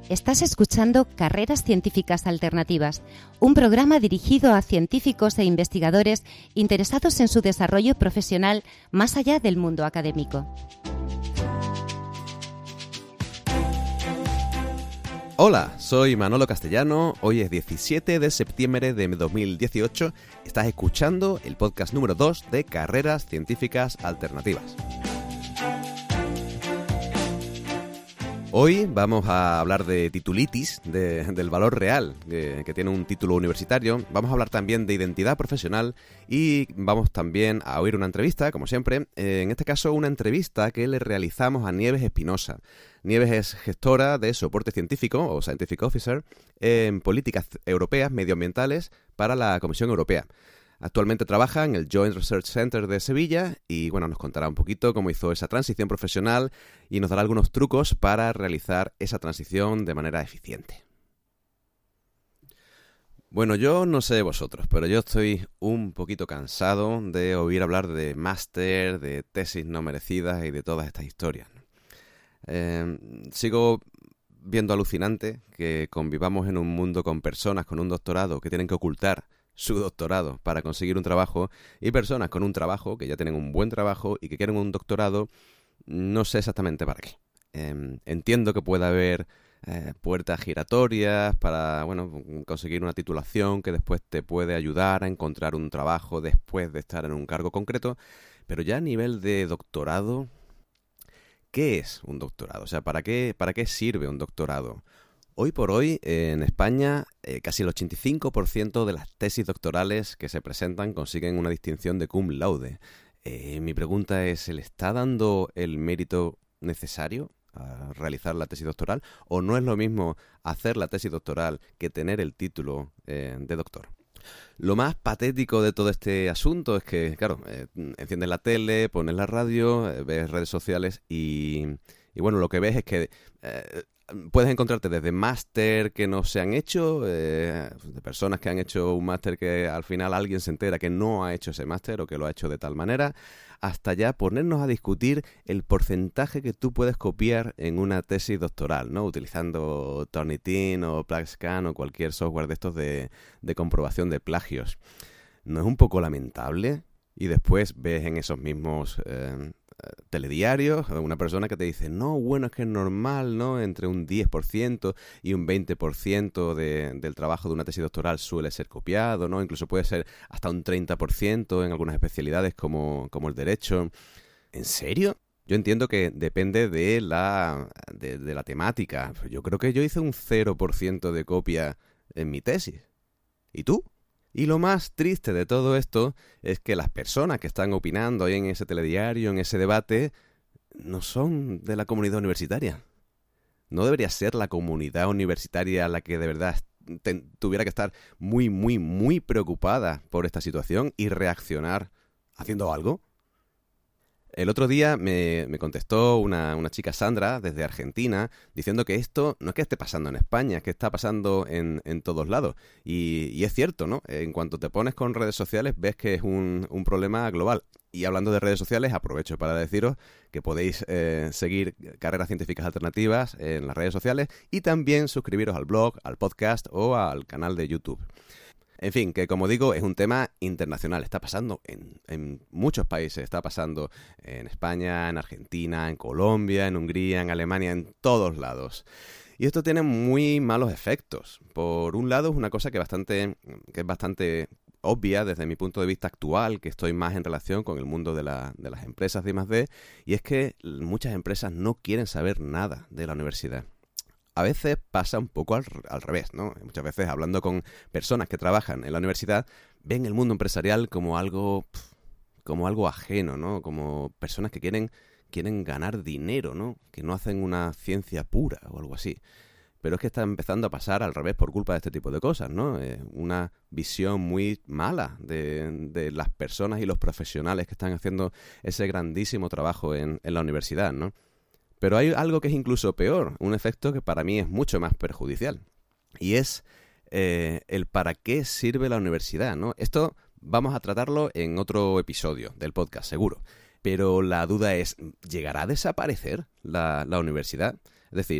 Estás escuchando Carreras Científicas Alternativas, un programa dirigido a científicos e investigadores interesados en su desarrollo profesional más allá del mundo académico. Hola, soy Manolo Castellano, hoy es 17 de septiembre de 2018, estás escuchando el podcast número 2 de Carreras Científicas Alternativas. Hoy vamos a hablar de titulitis, del valor real que tiene un título universitario. Vamos a hablar también de identidad profesional y vamos también a oír una entrevista, como siempre. En este caso, una entrevista que le realizamos a Nieves Espinosa. Nieves es gestora de soporte científico o Scientific Officer en políticas europeas medioambientales para la Comisión Europea. Actualmente trabaja en el Joint Research Center de Sevilla y bueno, nos contará un poquito cómo hizo esa transición profesional y nos dará algunos trucos para realizar esa transición de manera eficiente. Bueno, yo no sé vosotros, pero yo estoy un poquito cansado de oír hablar de máster, de tesis no merecidas y de todas estas historias. Sigo viendo alucinante que convivamos en un mundo con personas con un doctorado que tienen que ocultar su doctorado para conseguir un trabajo y personas con un trabajo que ya tienen un buen trabajo y que quieren un doctorado, no sé exactamente para qué. Entiendo que pueda haber puertas giratorias para conseguir una titulación que después te puede ayudar a encontrar un trabajo después de estar en un cargo concreto, pero ya a nivel de doctorado, ¿qué es un doctorado? O sea, ¿para qué sirve un doctorado? Hoy por hoy, en España, casi el 85% de las tesis doctorales que se presentan consiguen una distinción de cum laude. Mi pregunta es, ¿se le está dando el mérito necesario a realizar la tesis doctoral? ¿O no es lo mismo hacer la tesis doctoral que tener el título de doctor? Lo más patético de todo este asunto es que, claro, enciendes la tele, pones la radio, ves redes sociales y bueno, lo que ves es que puedes encontrarte desde máster que no se han hecho, de personas que han hecho un máster que al final alguien se entera que no ha hecho ese máster o que lo ha hecho de tal manera, hasta ya ponernos a discutir el porcentaje que tú puedes copiar en una tesis doctoral, ¿no? Utilizando Turnitin o PlagScan o cualquier software de estos de comprobación de plagios. ¿No es un poco lamentable? Y después ves en esos mismos telediarios una persona que te dice, no, bueno, es que es normal, ¿no? Entre un 10% y un 20% del trabajo de una tesis doctoral suele ser copiado, ¿no? Incluso puede ser hasta un 30% en algunas especialidades como el derecho. ¿En serio? Yo entiendo que depende de la temática. Yo creo que yo hice un 0% de copia en mi tesis. ¿Y tú? Y lo más triste de todo esto es que las personas que están opinando ahí en ese telediario, en ese debate, no son de la comunidad universitaria. ¿No debería ser la comunidad universitaria la que de verdad tuviera que estar muy, muy, muy preocupada por esta situación y reaccionar haciendo algo? El otro día me contestó una chica, Sandra, desde Argentina, diciendo que esto no es que esté pasando en España, es que está pasando en todos lados. Y es cierto, ¿no? En cuanto te pones con redes sociales, ves que es un problema global. Y hablando de redes sociales, aprovecho para deciros que podéis seguir Carreras Científicas Alternativas en las redes sociales y también suscribiros al blog, al podcast o al canal de YouTube. En fin, que como digo, es un tema internacional. Está pasando en muchos países. Está pasando en España, en Argentina, en Colombia, en Hungría, en Alemania, en todos lados. Y esto tiene muy malos efectos. Por un lado, es una cosa que es bastante obvia desde mi punto de vista actual, que estoy más en relación con el mundo de las empresas de I+D, y es que muchas empresas no quieren saber nada de la universidad. A veces pasa un poco al revés, ¿no? Muchas veces hablando con personas que trabajan en la universidad, ven el mundo empresarial como algo ajeno, ¿no? Como personas que quieren ganar dinero, ¿no? Que no hacen una ciencia pura o algo así. Pero es que está empezando a pasar al revés por culpa de este tipo de cosas, ¿no? Una visión muy mala de las personas y los profesionales que están haciendo ese grandísimo trabajo en la universidad, ¿no? Pero hay algo que es incluso peor, un efecto que para mí es mucho más perjudicial. Y es el para qué sirve la universidad, ¿no? Esto vamos a tratarlo en otro episodio del podcast, seguro. Pero la duda es, ¿llegará a desaparecer la universidad? Es decir,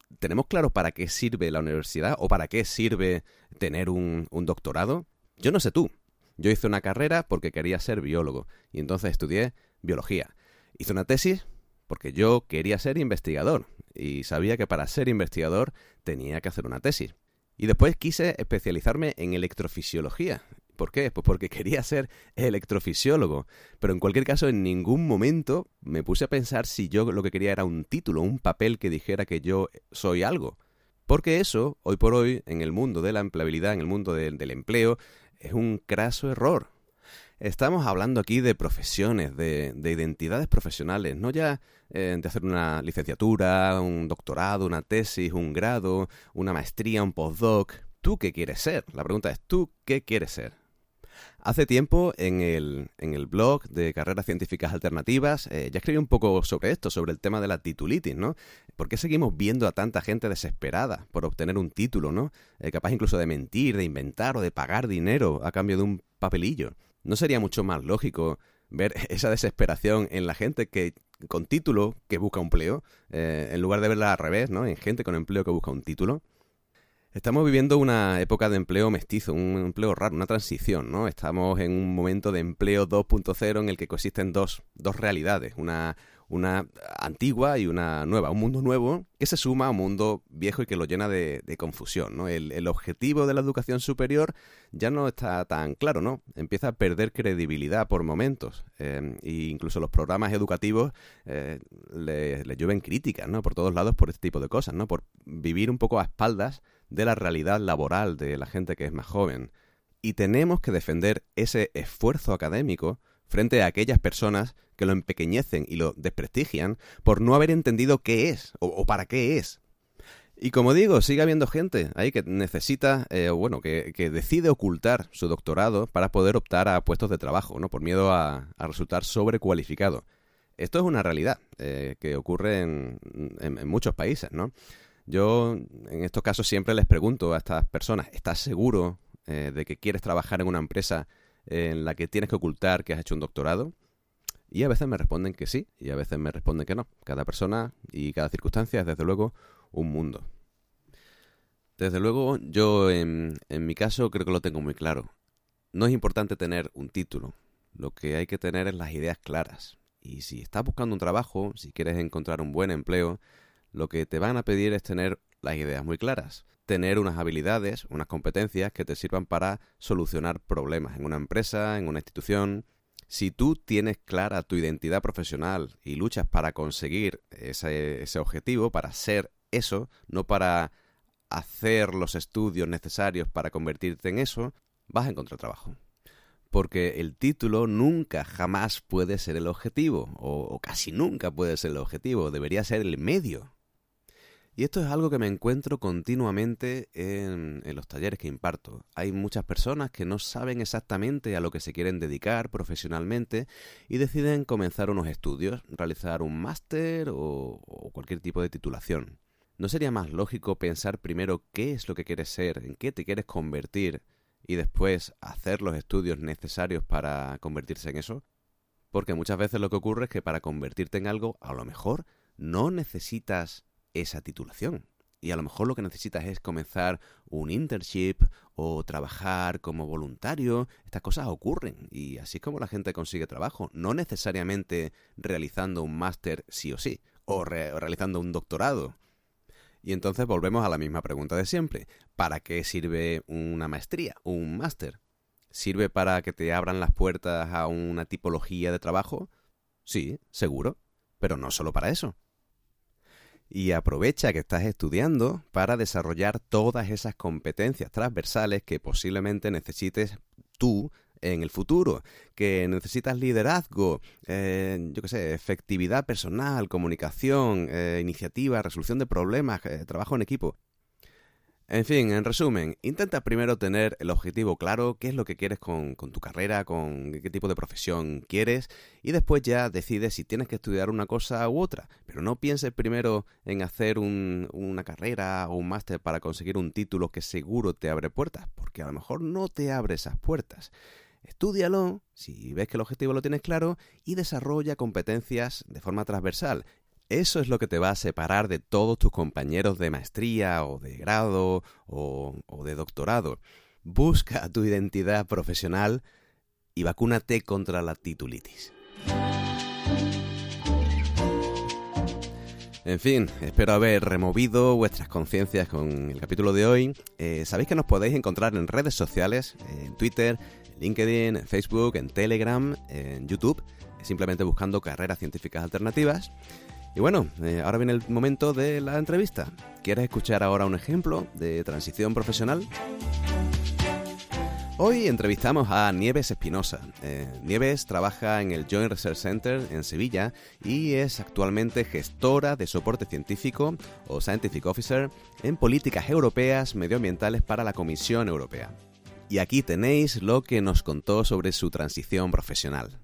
¿tenemos claro para qué sirve la universidad o para qué sirve tener un doctorado? Yo no sé tú. Yo hice una carrera porque quería ser biólogo y entonces estudié biología. Hice una tesis porque yo quería ser investigador y sabía que para ser investigador tenía que hacer una tesis. Y después quise especializarme en electrofisiología. ¿Por qué? Pues porque quería ser electrofisiólogo. Pero en cualquier caso, en ningún momento me puse a pensar si yo lo que quería era un título, un papel que dijera que yo soy algo. Porque eso, hoy por hoy, en el mundo de la empleabilidad, en el mundo del empleo, es un craso error. Estamos hablando aquí de profesiones, de identidades profesionales, no ya de hacer una licenciatura, un doctorado, una tesis, un grado, una maestría, un postdoc. ¿Tú qué quieres ser? La pregunta es, ¿tú qué quieres ser? Hace tiempo en el blog de Carreras Científicas Alternativas ya escribí un poco sobre esto, sobre el tema de la titulitis, ¿no? ¿Por qué seguimos viendo a tanta gente desesperada por obtener un título, ¿no? Capaz incluso de mentir, de inventar o de pagar dinero a cambio de un papelillo. ¿No sería mucho más lógico ver esa desesperación en la gente que con título que busca empleo, en lugar de verla al revés, ¿no? En gente con empleo que busca un título? Estamos viviendo una época de empleo mestizo, un empleo raro, una transición, ¿no? Estamos en un momento de empleo 2.0 en el que coexisten dos realidades, una antigua y una nueva, un mundo nuevo que se suma a un mundo viejo y que lo llena de confusión, ¿no? El objetivo de la educación superior ya no está tan claro, ¿no? Empieza a perder credibilidad por momentos, e incluso los programas educativos le llueven críticas, ¿no? Por todos lados por este tipo de cosas, ¿no? Por vivir un poco a espaldas de la realidad laboral de la gente que es más joven. Y tenemos que defender ese esfuerzo académico frente a aquellas personas que lo empequeñecen y lo desprestigian por no haber entendido qué es o para qué es. Y como digo, sigue habiendo gente ahí que necesita, que decide ocultar su doctorado para poder optar a puestos de trabajo, ¿no? Por miedo a resultar sobrecualificado. Esto es una realidad que ocurre en muchos países, ¿no? Yo, en estos casos, siempre les pregunto a estas personas, ¿estás seguro de que quieres trabajar en una empresa en la que tienes que ocultar que has hecho un doctorado? Y a veces me responden que sí, y a veces me responden que no. Cada persona y cada circunstancia es, desde luego, un mundo. Desde luego, yo, en mi caso, creo que lo tengo muy claro. No es importante tener un título. Lo que hay que tener es las ideas claras. Y si estás buscando un trabajo, si quieres encontrar un buen empleo, lo que te van a pedir es tener las ideas muy claras, tener unas habilidades, unas competencias que te sirvan para solucionar problemas en una empresa, en una institución. Si tú tienes clara tu identidad profesional y luchas para conseguir ese objetivo, para ser eso, no para hacer los estudios necesarios para convertirte en eso, vas a encontrar trabajo. Porque el título nunca, jamás puede ser el objetivo, o casi nunca puede ser el objetivo, debería ser el medio. Y esto es algo que me encuentro continuamente en los talleres que imparto. Hay muchas personas que no saben exactamente a lo que se quieren dedicar profesionalmente y deciden comenzar unos estudios, realizar un máster o cualquier tipo de titulación. ¿No sería más lógico pensar primero qué es lo que quieres ser, en qué te quieres convertir y después hacer los estudios necesarios para convertirse en eso? Porque muchas veces lo que ocurre es que para convertirte en algo, a lo mejor no necesitas esa titulación. Y a lo mejor lo que necesitas es comenzar un internship o trabajar como voluntario. Estas cosas ocurren y así es como la gente consigue trabajo. No necesariamente realizando un máster sí o sí, o realizando un doctorado. Y entonces volvemos a la misma pregunta de siempre. ¿Para qué sirve una maestría, un máster? ¿Sirve para que te abran las puertas a una tipología de trabajo? Sí, seguro, pero no solo para eso. Y aprovecha que estás estudiando para desarrollar todas esas competencias transversales que posiblemente necesites tú en el futuro, que necesitas liderazgo, efectividad personal, comunicación, iniciativa, resolución de problemas, trabajo en equipo. En fin, en resumen, intenta primero tener el objetivo claro, qué es lo que quieres con tu carrera, con qué tipo de profesión quieres, y después ya decides si tienes que estudiar una cosa u otra. Pero no pienses primero en hacer una carrera o un máster para conseguir un título que seguro te abre puertas, porque a lo mejor no te abre esas puertas. Estúdialo, si ves que el objetivo lo tienes claro, y desarrolla competencias de forma transversal. Eso es lo que te va a separar de todos tus compañeros de maestría o de grado o de doctorado. Busca tu identidad profesional y vacúnate contra la titulitis. En fin, espero haber removido vuestras conciencias con el capítulo de hoy. Sabéis que nos podéis encontrar en redes sociales, en Twitter, en LinkedIn, en Facebook, en Telegram, en YouTube, simplemente buscando Carreras Científicas Alternativas. Y bueno, ahora viene el momento de la entrevista. ¿Quieres escuchar ahora un ejemplo de transición profesional? Hoy entrevistamos a Nieves Espinosa. Nieves trabaja en el Joint Research Center en Sevilla y es actualmente gestora de soporte científico o Scientific Officer en políticas europeas medioambientales para la Comisión Europea. Y aquí tenéis lo que nos contó sobre su transición profesional.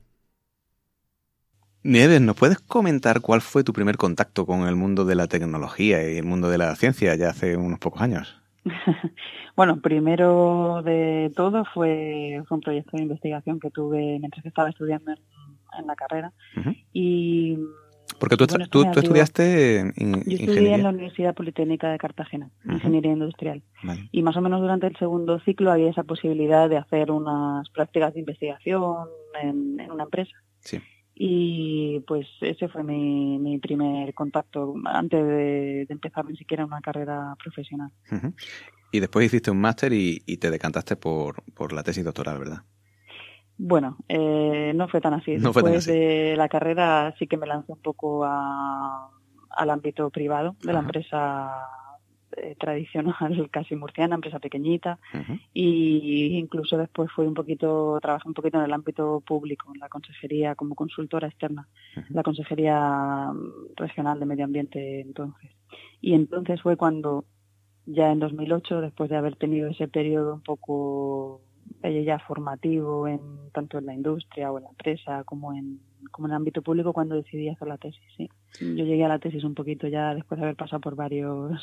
Nieves, ¿nos puedes comentar cuál fue tu primer contacto con el mundo de la tecnología y el mundo de la ciencia ya hace unos pocos años? Bueno, primero de todo fue un proyecto de investigación que tuve mientras estaba estudiando en la carrera. Uh-huh. Y porque tú estudiaste ingeniería. Yo estudié en la Universidad Politécnica de Cartagena, uh-huh. Ingeniería industrial. Vale. Y más o menos durante el segundo ciclo había esa posibilidad de hacer unas prácticas de investigación en una empresa. Sí. Y pues ese fue mi primer contacto antes de empezar ni siquiera una carrera profesional. Uh-huh. Y después hiciste un máster y te decantaste por la tesis doctoral, ¿verdad? Bueno, no fue tan así. Después de la carrera sí que me lancé un poco al ámbito privado de la empresa tradicional, casi murciana, empresa pequeñita, uh-huh. Y incluso después trabajé un poquito en el ámbito público, en la consejería como consultora externa, uh-huh. La Consejería Regional de Medio Ambiente entonces. Y entonces fue cuando, ya en 2008, después de haber tenido ese periodo un poco ya formativo tanto en la industria o en la empresa como en el ámbito público, cuando decidí hacer la tesis, sí. Yo llegué a la tesis un poquito ya después de haber pasado por varios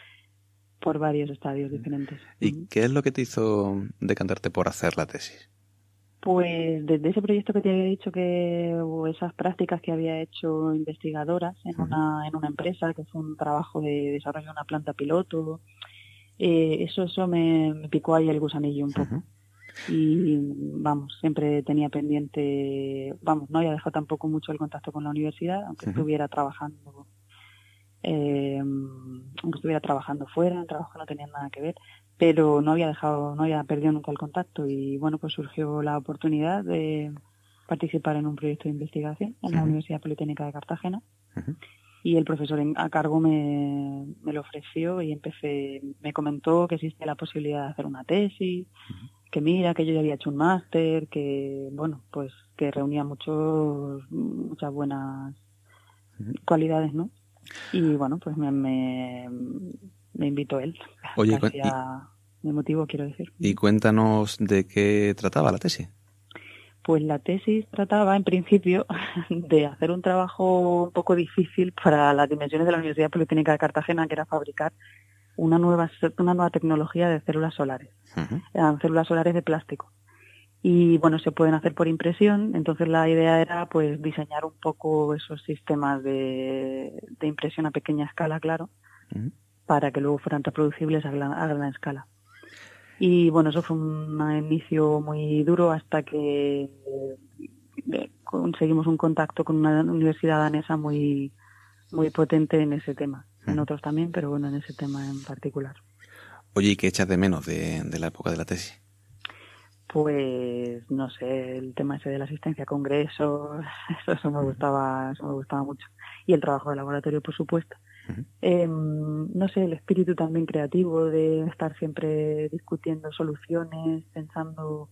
estadios diferentes. ¿Y qué es lo que te hizo decantarte por hacer la tesis? Pues desde ese proyecto que te había dicho o esas prácticas que había hecho investigadoras en una empresa, que fue un trabajo de desarrollo de una planta piloto, eso me picó ahí el gusanillo un poco. Uh-huh. Y siempre tenía pendiente, no había dejado tampoco mucho el contacto con la universidad, aunque uh-huh. estuviera trabajando fuera, el trabajo no tenía nada que ver, pero no había perdido nunca el contacto. Y bueno, pues surgió la oportunidad de participar en un proyecto de investigación en la Universidad Politécnica de Cartagena. Uh-huh. Y el profesor a cargo me lo ofreció y me comentó que existe la posibilidad de hacer una tesis, uh-huh. que mira, que yo ya había hecho un máster, que bueno, pues que reunía muchas buenas uh-huh. cualidades, ¿no? Y bueno, pues me invitó él. Oye, mi motivo, quiero decir. Y cuéntanos de qué trataba la tesis. Pues la tesis trataba, en principio, de hacer un trabajo un poco difícil para las dimensiones de la Universidad Politécnica de Cartagena, que era fabricar una nueva tecnología de células solares. Uh-huh. Eran células solares de plástico. Y bueno, se pueden hacer por impresión, entonces la idea era pues diseñar un poco esos sistemas de impresión a pequeña escala, claro, uh-huh. para que luego fueran reproducibles a gran escala. Y bueno, eso fue un inicio muy duro hasta que conseguimos un contacto con una universidad danesa muy, muy potente en ese tema. Uh-huh. En otros también, pero bueno, en ese tema en particular. Oye, ¿y qué echas de menos de la época de la tesis? Pues, no sé, el tema ese de la asistencia a congresos, eso me gustaba mucho. Y el trabajo de laboratorio, por supuesto. Uh-huh. No sé, el espíritu también creativo de estar siempre discutiendo soluciones, pensando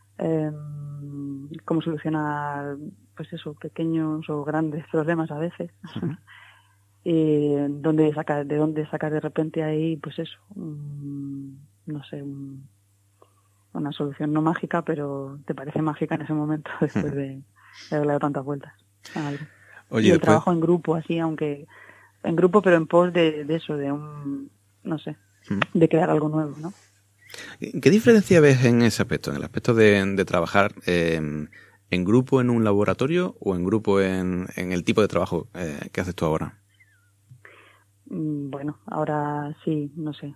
cómo solucionar, pues eso, pequeños o grandes problemas a veces. Uh-huh. ¿De dónde sacar de repente ahí, pues eso, no sé, una solución no mágica, pero te parece mágica en ese momento después de haberle dado tantas vueltas a algo. Oye, y el trabajo en grupo, así, aunque en grupo, pero en pos de eso, de de crear algo nuevo, ¿no? ¿Qué diferencia ves en ese aspecto, en el aspecto de trabajar en ¿En grupo en un laboratorio o en grupo en el tipo de trabajo que haces tú ahora? Bueno, ahora sí, no sé.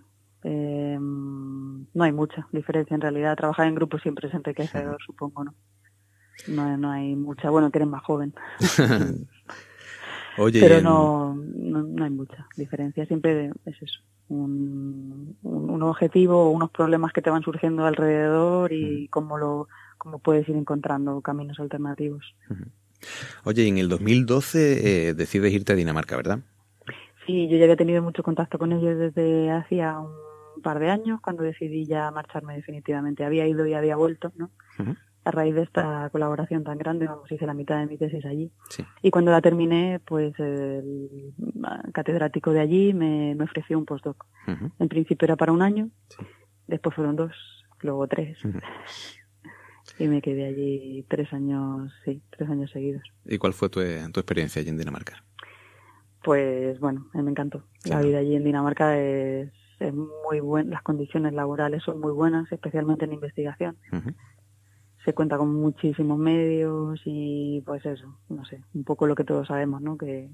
No hay mucha diferencia en realidad. Trabajar en grupo siempre es enriquecedor, supongo, ¿no? No hay mucha. Bueno, que eres más joven. Oye, pero no hay mucha diferencia. Siempre es eso. Un objetivo o unos problemas que te van surgiendo alrededor y cómo puedes ir encontrando caminos alternativos. Oye, y en el 2012 decides irte a Dinamarca, ¿verdad? Sí, yo ya había tenido mucho contacto con ellos desde hacía un par de años, cuando decidí ya marcharme definitivamente. Había ido y había vuelto, ¿no? A raíz de esta colaboración tan grande, hice la mitad de mi tesis allí. Sí. Y cuando la terminé, pues el catedrático de allí me ofreció un postdoc. En principio era para 1 año, sí. Después fueron 2, luego 3. Y me quedé allí 3 años, sí, 3 años seguidos. ¿Y cuál fue tu experiencia allí en Dinamarca? Pues bueno, me encantó. Sí, la vida allí en Dinamarca es muy buena, las condiciones laborales son muy buenas, especialmente en investigación. Se cuenta con muchísimos medios y pues eso, no sé, un poco lo que todos sabemos, ¿no? Que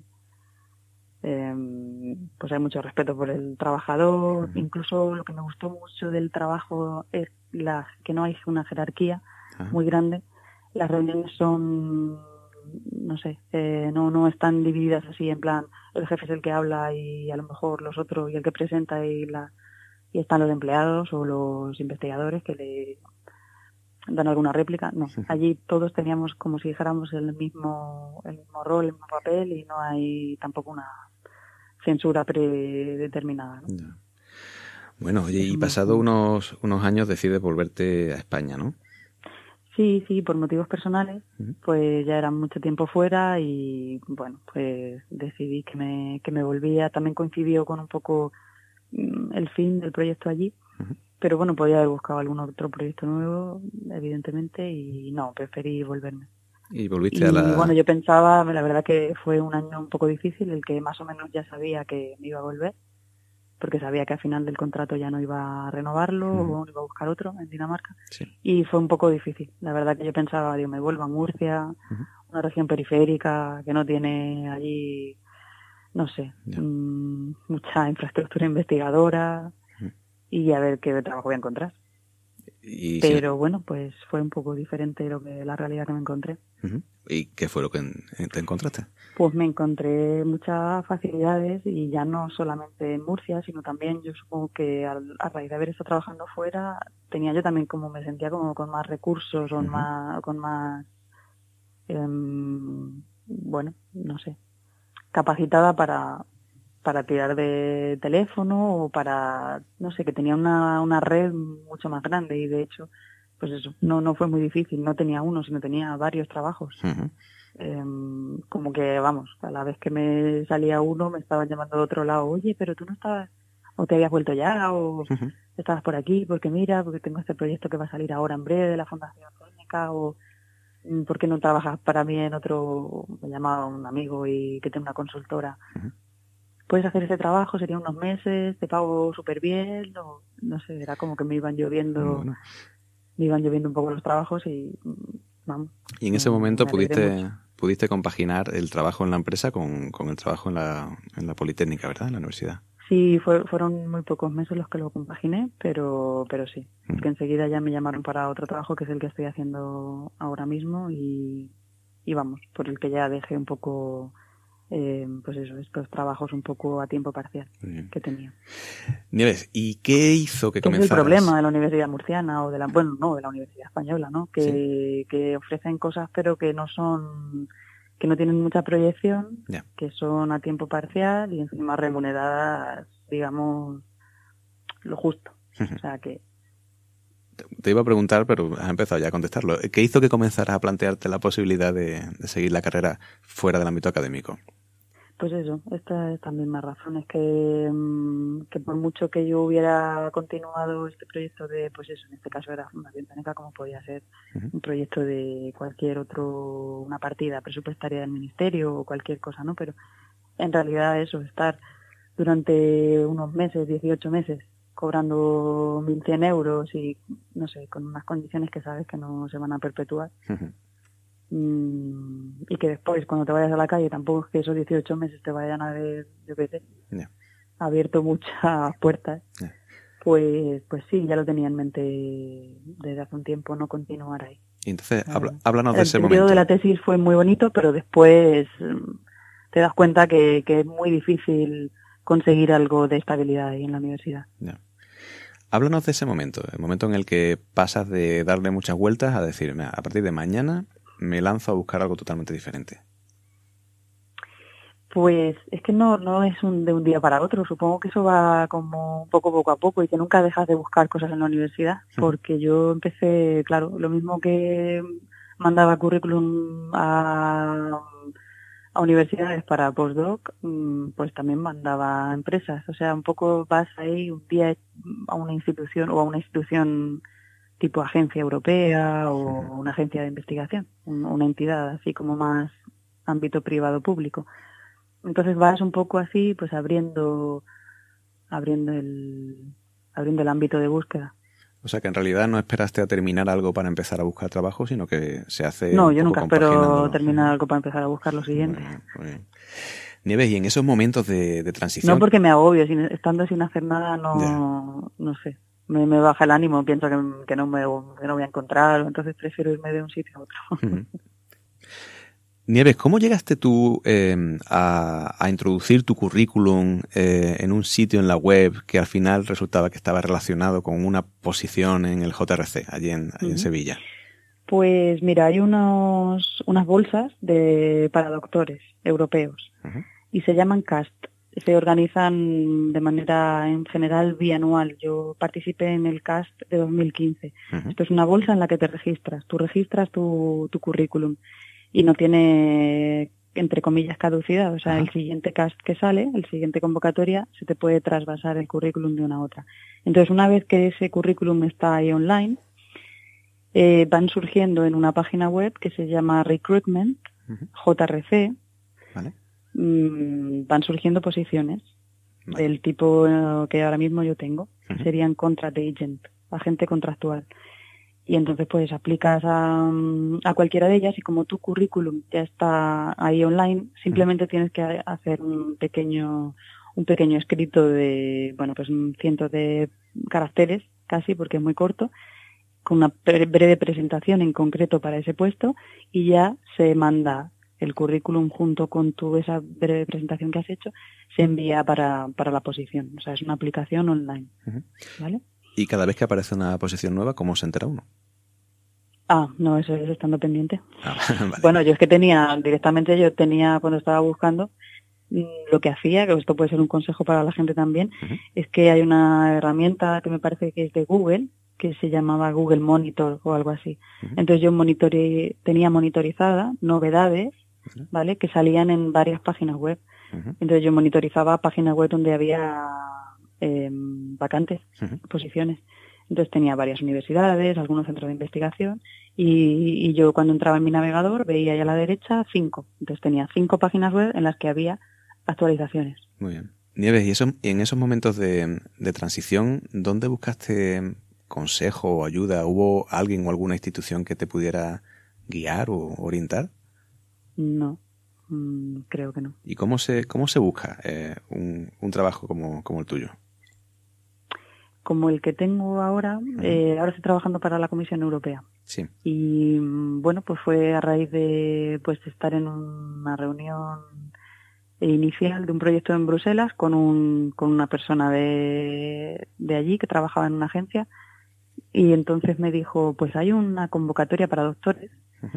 pues hay mucho respeto por el trabajador. Incluso lo que me gustó mucho del trabajo es que no hay una jerarquía muy grande. Las reuniones son, no sé, no están divididas así en plan, el jefe es el que habla y a lo mejor los otros y el que presenta y están los empleados o los investigadores que le dan alguna réplica. No, allí todos teníamos como si dijéramos el mismo rol, el mismo papel y no hay tampoco una censura predeterminada, ¿no? Ya. Bueno, oye, y pasado unos años decides volverte a España, ¿no? Sí, por motivos personales, pues ya era mucho tiempo fuera y bueno, pues decidí que me volvía. También coincidió con un poco el fin del proyecto allí, pero bueno, podía haber buscado algún otro proyecto nuevo, evidentemente, y no, preferí volverme. Y volviste a la... Y bueno, yo pensaba, la verdad que fue un año un poco difícil, el que más o menos ya sabía que me iba a volver, porque sabía que al final del contrato ya no iba a renovarlo o iba a buscar otro en Dinamarca. Sí. Y fue un poco difícil. La verdad que yo pensaba, me vuelvo a Murcia, una región periférica que no tiene allí, no sé, mucha infraestructura investigadora y a ver qué trabajo voy a encontrar. Pero bueno, pues fue un poco diferente la realidad que me encontré. ¿Y qué fue lo que te encontraste? Pues me encontré muchas facilidades y ya no solamente en Murcia, sino también yo supongo que a raíz de haber estado trabajando fuera, tenía yo también me sentía como con más recursos o con más, bueno, no sé, capacitada para tirar de teléfono o para, no sé, que tenía una red mucho más grande y de hecho, pues eso, no fue muy difícil, no tenía uno, sino tenía varios trabajos. Como que, vamos, a la vez que me salía uno me estaban llamando de otro lado, oye, pero tú no estabas, o te habías vuelto ya, o estabas por aquí, porque tengo este proyecto que va a salir ahora en breve de la Fundación Técnica, o ¿por qué no trabajas para mí en otro? Me llamaba un amigo y que tiene una consultora. Puedes hacer ese trabajo, sería unos meses, te pago súper bien, no sé, era como que me iban lloviendo un poco los trabajos y vamos. Y en ese momento pudiste compaginar el trabajo en la empresa con el trabajo en la Politécnica, ¿verdad? En la universidad. Sí, fueron muy pocos meses los que lo compaginé, pero sí, porque enseguida ya me llamaron para otro trabajo que es el que estoy haciendo ahora mismo y vamos, por el que ya dejé un poco, pues eso, estos trabajos un poco a tiempo parcial que tenía. Nieves, ¿y qué hizo que comenzaras? Es el problema de la Universidad Murciana o de la Universidad Española, ¿no? Que ofrecen cosas pero que no tienen mucha proyección, que son a tiempo parcial y encima remuneradas, digamos, lo justo. O sea que... Te iba a preguntar, pero has empezado ya a contestarlo. ¿Qué hizo que comenzaras a plantearte la posibilidad de seguir la carrera fuera del ámbito académico? Pues eso, esta es también más razones que por mucho que yo hubiera continuado este proyecto pues eso, en este caso era Fundación Técnica, como podía ser un proyecto de cualquier otro, una partida presupuestaria del ministerio o cualquier cosa, ¿no? Pero en realidad eso, estar durante unos meses, 18 meses, cobrando 1.100 euros y, no sé, con unas condiciones que sabes que no se van a perpetuar, y que después cuando te vayas a la calle tampoco es que esos 18 meses te vayan a haber, yo qué sé, abierto muchas puertas. Pues sí, ya lo tenía en mente desde hace un tiempo, no continuar ahí. Y entonces, háblanos de ese momento. El periodo de la tesis fue muy bonito, pero después te das cuenta que es muy difícil conseguir algo de estabilidad ahí en la universidad. Háblanos de ese momento, el momento en el que pasas de darle muchas vueltas a decir, a partir de mañana me lanzo a buscar algo totalmente diferente. Pues es que no es de un día para otro. Supongo que eso va como un poco a poco y que nunca dejas de buscar cosas en la universidad. Porque yo empecé, claro, lo mismo que mandaba currículum a universidades para postdoc, pues también mandaba a empresas. O sea, un poco vas ahí un día a una institución tipo agencia europea o una agencia de investigación, una entidad así como más ámbito privado público. Entonces vas un poco así, pues abriendo el ámbito de búsqueda. O sea que en realidad no esperaste a terminar algo para empezar a buscar trabajo, sino que se hace... No, yo nunca espero terminar algo para empezar a buscar lo siguiente. Muy bien. Nieves, y en esos momentos de transición... No porque me agobio, estando sin hacer nada no sé. Me baja el ánimo, pienso que no voy a encontrar, entonces prefiero irme de un sitio a otro. Nieves, ¿cómo llegaste tú a introducir tu currículum en un sitio en la web que al final resultaba que estaba relacionado con una posición en el JRC, allí en Sevilla? Pues mira, hay unas bolsas para doctores europeos y se llaman CAST. Se organizan de manera en general bianual. Yo participé en el CAST de 2015. Esto es una bolsa en la que te registras. Tú registras tu currículum. Y no tiene, entre comillas, caducidad. O sea, el siguiente cast que sale, el siguiente convocatoria, se te puede trasvasar el currículum de una a otra. Entonces, una vez que ese currículum está ahí online, van surgiendo en una página web que se llama Recruitment, JRC, van surgiendo posiciones del tipo que ahora mismo yo tengo. Serían contract agent, agente contractual. Y entonces pues aplicas a cualquiera de ellas y como tu currículum ya está ahí online, simplemente tienes que hacer un pequeño escrito de, pues un ciento de caracteres casi, porque es muy corto, con una breve presentación en concreto para ese puesto y ya se manda el currículum junto con esa breve presentación que has hecho, se envía para la posición. O sea, es una aplicación online. ¿Vale? Y cada vez que aparece una posición nueva, ¿cómo se entera uno? No, eso es estando pendiente. Vale. Bueno, yo tenía cuando estaba buscando, lo que hacía, que esto puede ser un consejo para la gente también, es que hay una herramienta que me parece que es de Google, que se llamaba Google Monitor o algo así. Entonces yo tenía monitorizada novedades, ¿vale? Que salían en varias páginas web. Entonces yo monitorizaba páginas web donde había vacantes, posiciones. Entonces tenía varias universidades, algunos centros de investigación y yo cuando entraba en mi navegador veía ahí a la derecha 5. Entonces tenía 5 páginas web en las que había actualizaciones. Muy bien. Nieves, y en esos momentos de transición, ¿dónde buscaste consejo o ayuda? ¿Hubo alguien o alguna institución que te pudiera guiar o orientar? No, creo que no. ¿Y cómo se busca un trabajo como el tuyo? Como el que tengo ahora, ahora estoy trabajando para la Comisión Europea. Sí. Y bueno, pues fue a raíz de estar en una reunión inicial de un proyecto en Bruselas con una persona de allí que trabajaba en una agencia y entonces me dijo, pues hay una convocatoria para doctores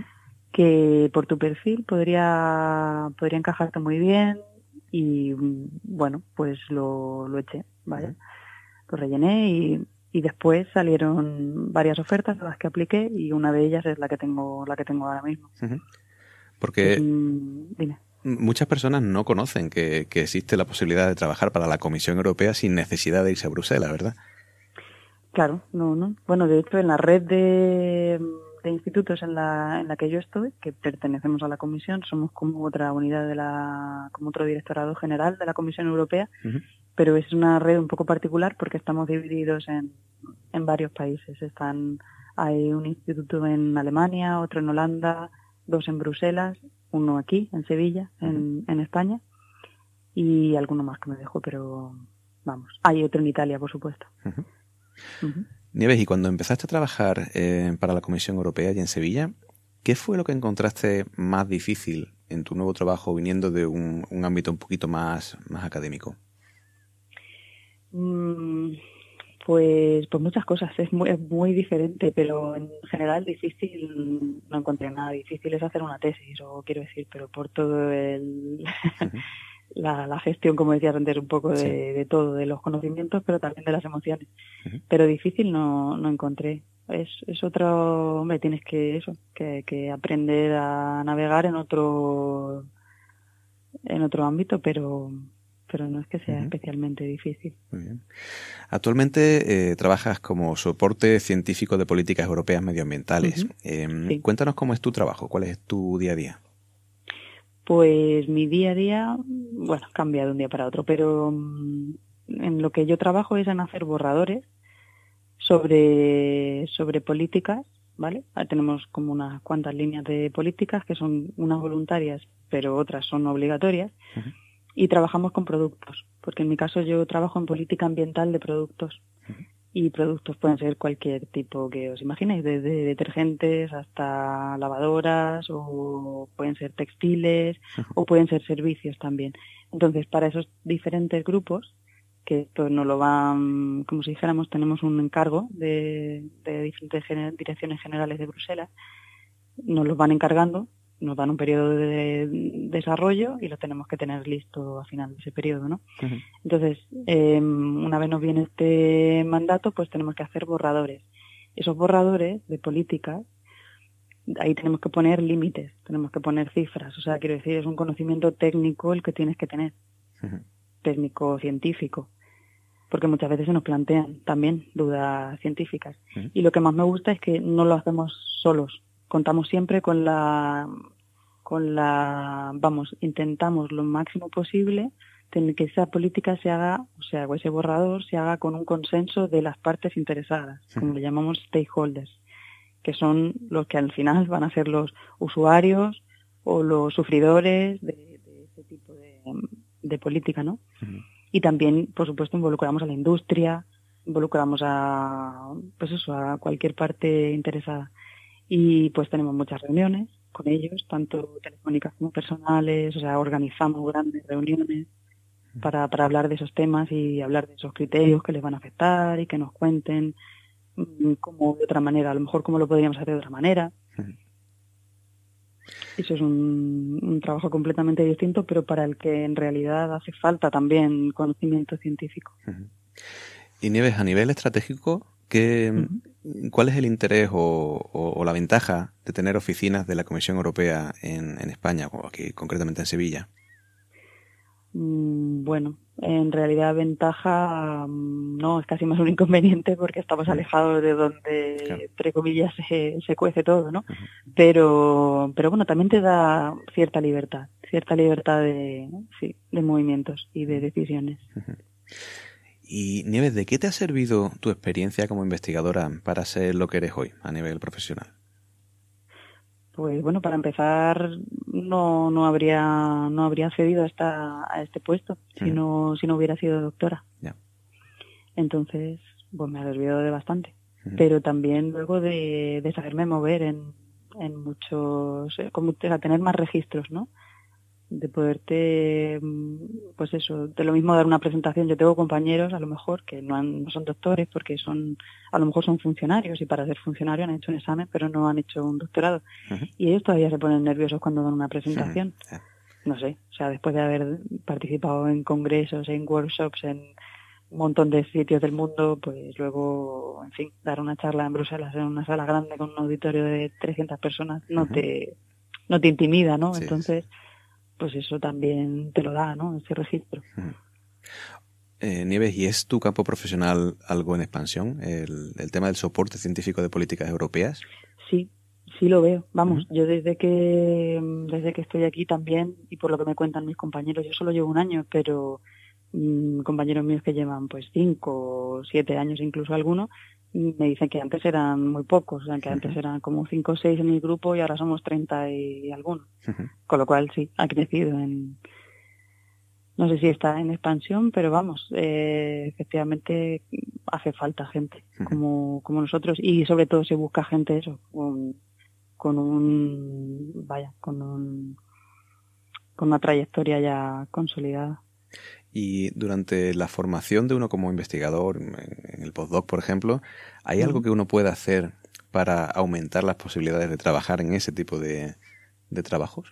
que por tu perfil podría encajarte muy bien y bueno, pues lo eché, ¿vale? Lo rellené y después salieron varias ofertas a las que apliqué y una de ellas es la que tengo ahora mismo. Porque dime. Muchas personas no conocen que existe la posibilidad de trabajar para la Comisión Europea sin necesidad de irse a Bruselas, ¿verdad? Claro, no. Bueno, de hecho en la red de institutos en la que yo estoy, que pertenecemos a la Comisión, somos como otra unidad como otro directorado general de la Comisión Europea, pero es una red un poco particular porque estamos divididos en varios países. Hay un instituto en Alemania, otro en Holanda, 2 en Bruselas, 1 aquí, en Sevilla, en España, y alguno más que me dejo, pero vamos. Hay otro en Italia, por supuesto. Nieves, y cuando empezaste a trabajar para la Comisión Europea y en Sevilla, ¿qué fue lo que encontraste más difícil en tu nuevo trabajo viniendo de un ámbito un poquito más académico? Pues muchas cosas, es muy diferente, pero en general difícil, no encontré nada difícil, es hacer una tesis, o quiero decir, pero por todo la gestión, como decías antes, un poco de todo, de los conocimientos, pero también de las emociones. Pero difícil no encontré. Es otro, hombre, tienes que aprender a navegar en otro ámbito, pero no es que sea especialmente difícil. Muy bien. Actualmente trabajas como soporte científico de políticas europeas medioambientales. Sí. Cuéntanos cómo es tu trabajo, cuál es tu día a día. Pues mi día a día, bueno, cambia de un día para otro, pero en lo que yo trabajo es en hacer borradores sobre políticas, ¿vale? Tenemos como unas cuantas líneas de políticas que son unas voluntarias, pero otras son obligatorias, y trabajamos con productos, porque en mi caso yo trabajo en política ambiental de productos, y productos pueden ser cualquier tipo que os imaginéis, desde detergentes hasta lavadoras, o pueden ser textiles, o pueden ser servicios también. Entonces, para esos diferentes grupos, que pues nos lo van, como si dijéramos, tenemos un encargo de diferentes direcciones generales de Bruselas, nos los van encargando, nos dan un periodo de desarrollo y lo tenemos que tener listo a final de ese periodo, ¿no? Entonces, una vez nos viene este mandato, pues tenemos que hacer borradores. Esos borradores de políticas, ahí tenemos que poner límites, tenemos que poner cifras. O sea, quiero decir, es un conocimiento técnico el que tienes que tener, técnico-científico, porque muchas veces se nos plantean también dudas científicas. Y lo que más me gusta es que no lo hacemos solos. Contamos siempre intentamos lo máximo posible tener que esa política se haga, o ese borrador se haga con un consenso de las partes interesadas, como le llamamos stakeholders, que son los que al final van a ser los usuarios o los sufridores de ese tipo de política, ¿no? Y también, por supuesto, involucramos a la industria, involucramos a cualquier parte interesada. Y pues tenemos muchas reuniones con ellos, tanto telefónicas como personales, organizamos grandes reuniones para hablar de esos temas y hablar de esos criterios que les van a afectar y que nos cuenten cómo de otra manera, a lo mejor cómo lo podríamos hacer de otra manera. Eso es un trabajo completamente distinto, pero para el que en realidad hace falta también conocimiento científico. Y Nieves, a nivel estratégico, ¿cuál es el interés o la ventaja de tener oficinas de la Comisión Europea en España, o aquí concretamente en Sevilla? Bueno, en realidad ventaja no, es casi más un inconveniente porque estamos alejados de donde, claro, entre comillas, se cuece todo, ¿no? Pero bueno, también te da cierta libertad de movimientos y de decisiones. Y Nieves, ¿de qué te ha servido tu experiencia como investigadora para ser lo que eres hoy a nivel profesional? Pues bueno, para empezar, no habría accedido a este puesto si no hubiera sido doctora. Entonces, pues me ha servido de bastante. Pero también luego de saberme mover en muchos, tener más registros, ¿no? De poderte, pues eso, de lo mismo dar una presentación. Yo tengo compañeros, a lo mejor, que no son doctores porque a lo mejor son funcionarios, y para ser funcionario han hecho un examen pero no han hecho un doctorado. Y ellos todavía se ponen nerviosos cuando dan una presentación. No sé, después de haber participado en congresos, en workshops, en un montón de sitios del mundo, pues luego, en fin, dar una charla en Bruselas en una sala grande con un auditorio de 300 personas no te intimida, ¿no? Entonces, pues eso también te lo da, ¿no? Ese registro. Nieves, ¿y es tu campo profesional algo en expansión, el tema del soporte científico de políticas europeas? Sí lo veo. Vamos, yo desde que estoy aquí también, y por lo que me cuentan mis compañeros, yo solo llevo un año, pero compañeros míos que llevan pues 5 o 7 años, incluso algunos, me dicen que antes eran muy pocos, o sea, que antes eran como 5 o 6 en el grupo y ahora somos 30 y algunos. Con lo cual sí, ha crecido no sé si está en expansión, pero vamos, efectivamente hace falta gente como nosotros, y sobre todo se busca gente eso, con una trayectoria ya consolidada. Y durante la formación de uno como investigador, en el postdoc, por ejemplo, ¿hay algo que uno pueda hacer para aumentar las posibilidades de trabajar en ese tipo de trabajos?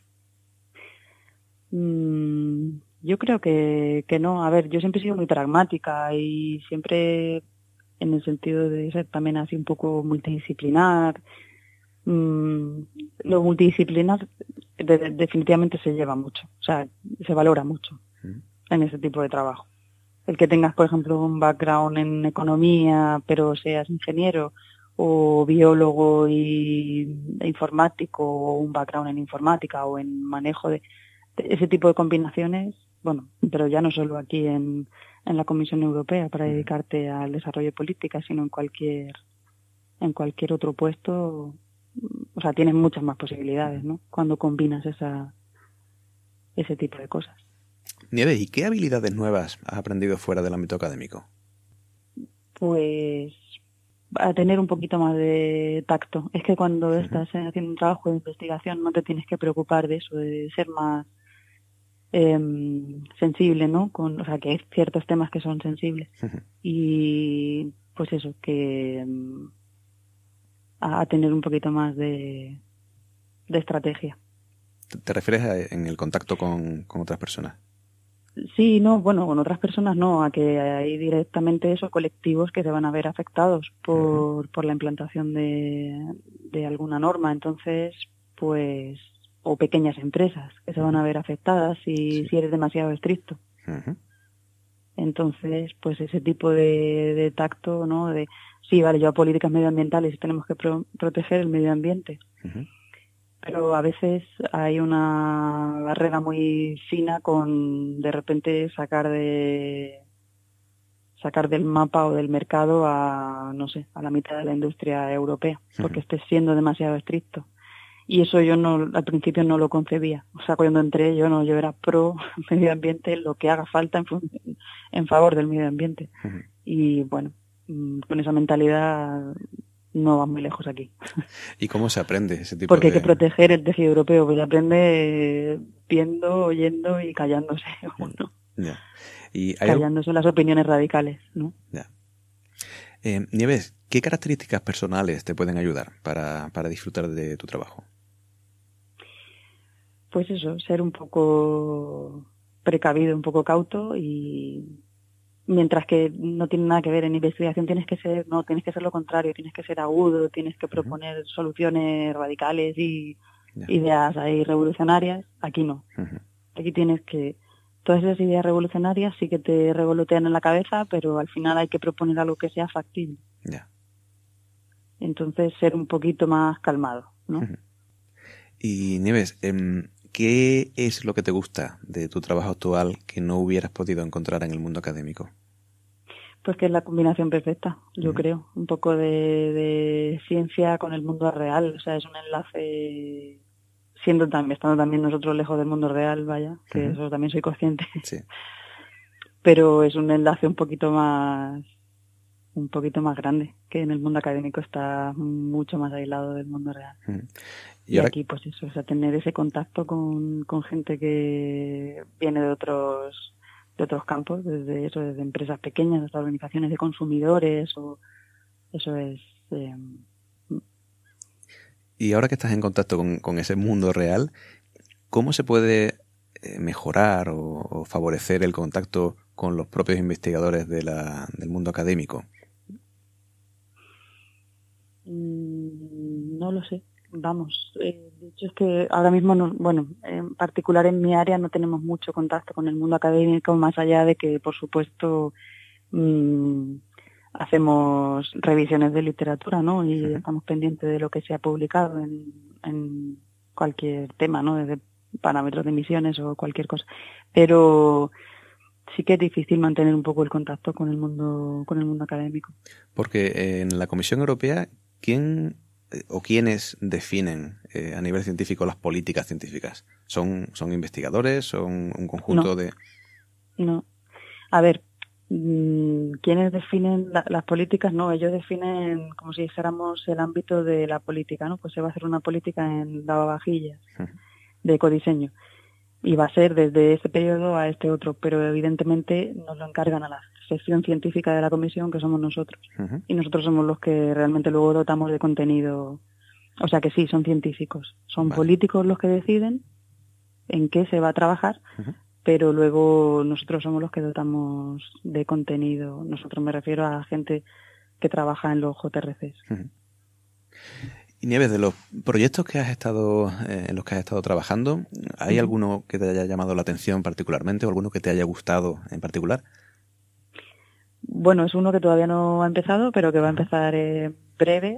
Yo creo que no. A ver, yo siempre he sido muy pragmática y siempre en el sentido de ser también así un poco multidisciplinar. Lo multidisciplinar definitivamente se lleva mucho, o sea, se valora mucho en ese tipo de trabajo. El que tengas, por ejemplo, un background en economía, pero seas ingeniero, o biólogo e informático, o un background en informática o en manejo de ese tipo de combinaciones, bueno, pero ya no solo aquí en la Comisión Europea para dedicarte al desarrollo de políticas, sino en cualquier otro puesto, o sea, tienes muchas más posibilidades, ¿no? Cuando combinas ese tipo de cosas. Nieves, ¿y qué habilidades nuevas has aprendido fuera del ámbito académico? Pues a tener un poquito más de tacto. Es que cuando estás haciendo un trabajo de investigación no te tienes que preocupar de eso, de ser más sensible, ¿no? O sea, que hay ciertos temas que son sensibles. Y pues eso, que a tener un poquito más de estrategia. ¿Te refieres en el contacto con otras personas? Sí, no, bueno, con otras personas no, a que hay directamente esos colectivos que se van a ver afectados por la implantación de alguna norma. Entonces, pues, o pequeñas empresas que se van a ver afectadas si eres demasiado estricto. Entonces, pues ese tipo de tacto, ¿no? Sí, vale, yo a políticas medioambientales tenemos que proteger el medio ambiente. Pero a veces hay una barrera muy fina con de repente sacar del mapa o del mercado a la mitad de la industria europea, porque estés siendo demasiado estricto. Y eso yo al principio no lo concebía. O sea, cuando entré yo era pro medio ambiente, lo que haga falta en favor del medio ambiente. Y bueno, con esa mentalidad no va muy lejos aquí. ¿Y cómo se aprende ese tipo Porque hay que proteger el tejido europeo, pues se aprende viendo, oyendo y callándose uno. Ya. ¿Y callándose las opiniones radicales, ¿no? Ya. Nieves, ¿qué características personales te pueden ayudar para disfrutar de tu trabajo? Pues eso, ser un poco precavido, un poco cauto, y mientras que no tiene nada que ver en investigación, tienes que ser lo contrario, tienes que ser agudo, tienes que proponer soluciones radicales y ideas ahí revolucionarias. Aquí no. Aquí tienes que todas esas ideas revolucionarias sí que te revolotean en la cabeza, pero al final hay que proponer algo que sea factible. Entonces, ser un poquito más calmado, ¿no? Y Nieves, ¿qué es lo que te gusta de tu trabajo actual que no hubieras podido encontrar en el mundo académico? Pues que es la combinación perfecta, yo creo. Un poco de ciencia con el mundo real. O sea, es un enlace, estando también nosotros lejos del mundo real, vaya, que eso también soy consciente. Sí. Pero es un enlace un poquito más grande, que en el mundo académico está mucho más aislado del mundo real. Y aquí, pues eso, o sea, tener ese contacto con gente que viene de otros campos, desde empresas pequeñas hasta organizaciones de consumidores, eso es. Y ahora que estás en contacto con ese mundo real, ¿cómo se puede mejorar o favorecer el contacto con los propios investigadores del mundo académico? No lo sé. Vamos, de hecho es que ahora mismo, en particular en mi área no tenemos mucho contacto con el mundo académico, más allá de que, por supuesto, hacemos revisiones de literatura, ¿no? Y estamos pendientes de lo que se ha publicado en cualquier tema, ¿no? Desde parámetros de emisiones o cualquier cosa. Pero sí que es difícil mantener un poco el contacto con el mundo académico. Porque en la Comisión Europea, ¿quién o quiénes definen a nivel científico las políticas científicas? ¿Son investigadores? ¿Son un conjunto de...? No. A ver, ¿quiénes definen las políticas? No, ellos definen como si dijéramos el ámbito de la política, ¿no? Pues se va a hacer una política en lavavajillas de ecodiseño. Y va a ser desde este periodo a este otro, pero evidentemente nos lo encargan a la sección científica de la comisión, que somos nosotros. Y nosotros somos los que realmente luego dotamos de contenido. O sea que sí, son científicos. Son políticos los que deciden en qué se va a trabajar, pero luego nosotros somos los que dotamos de contenido. Nosotros me refiero a gente que trabaja en los JRCs. Y Nieves, de los proyectos que has estado en los que has estado trabajando, ¿hay alguno que te haya llamado la atención particularmente o alguno que te haya gustado en particular? Bueno, es uno que todavía no ha empezado, pero que va a empezar breve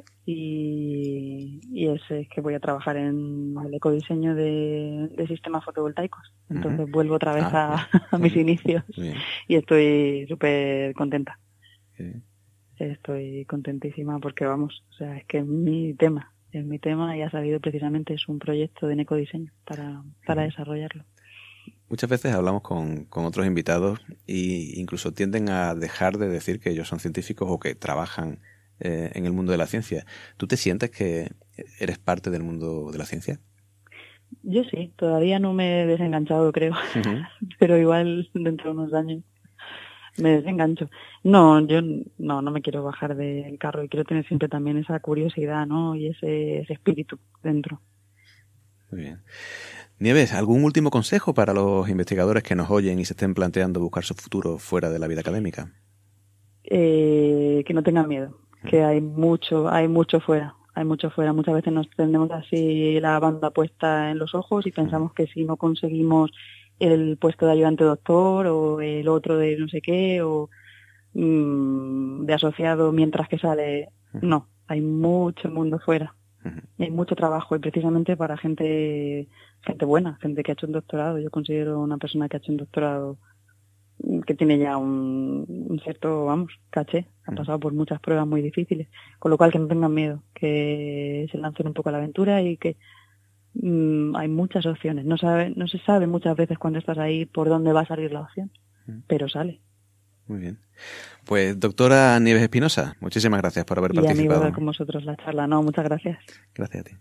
y es que voy a trabajar en el ecodiseño de sistemas fotovoltaicos. Entonces vuelvo otra vez a mis inicios y estoy súper contenta. Estoy contentísima porque vamos, o sea, es que es mi tema y ha salido precisamente, es un proyecto de ecodiseño para desarrollarlo. Muchas veces hablamos con otros invitados e incluso tienden a dejar de decir que ellos son científicos o que trabajan en el mundo de la ciencia. ¿Tú te sientes que eres parte del mundo de la ciencia? Yo sí, todavía no me he desenganchado, creo, pero igual dentro de unos años me desengancho. No, yo no me quiero bajar del carro y quiero tener siempre también esa curiosidad, ¿no? Y ese espíritu dentro. Muy bien. Nieves, ¿algún último consejo para los investigadores que nos oyen y se estén planteando buscar su futuro fuera de la vida académica? Que no tengan miedo, que hay mucho fuera. Muchas veces nos tenemos así la banda puesta en los ojos y pensamos que si no conseguimos el puesto de ayudante doctor o el otro de no sé qué o de asociado mientras que sale. No, hay mucho mundo fuera. Hay mucho trabajo y precisamente para gente buena, gente que ha hecho un doctorado. Yo considero una persona que ha hecho un doctorado que tiene ya un cierto, caché. Ha pasado por muchas pruebas muy difíciles. Con lo cual que no tengan miedo, que se lancen un poco a la aventura y que hay muchas opciones. No se sabe muchas veces cuando estás ahí por dónde va a salir la opción, pero sale. Muy bien. Pues doctora Nieves Espinosa, muchísimas gracias por haber participado. Y a mí con vosotros la charla. No, muchas gracias. Gracias a ti.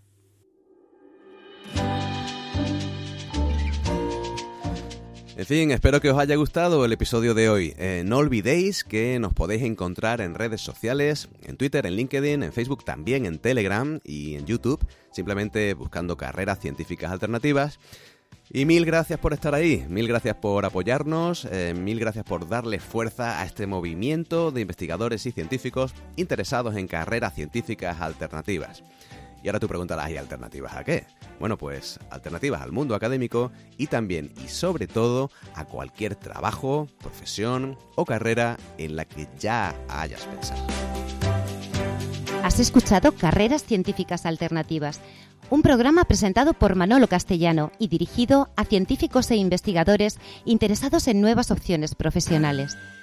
En fin, espero que os haya gustado el episodio de hoy. No olvidéis que nos podéis encontrar en redes sociales, en Twitter, en LinkedIn, en Facebook, también en Telegram y en YouTube, simplemente buscando Carreras Científicas Alternativas. Y mil gracias por estar ahí, mil gracias por apoyarnos, mil gracias por darle fuerza a este movimiento de investigadores y científicos interesados en carreras científicas alternativas. Y ahora tú preguntarás, ¿y alternativas a qué? Bueno, pues alternativas al mundo académico y también y sobre todo a cualquier trabajo, profesión o carrera en la que ya hayas pensado. Has escuchado Carreras Científicas Alternativas, un programa presentado por Manolo Castellano y dirigido a científicos e investigadores interesados en nuevas opciones profesionales.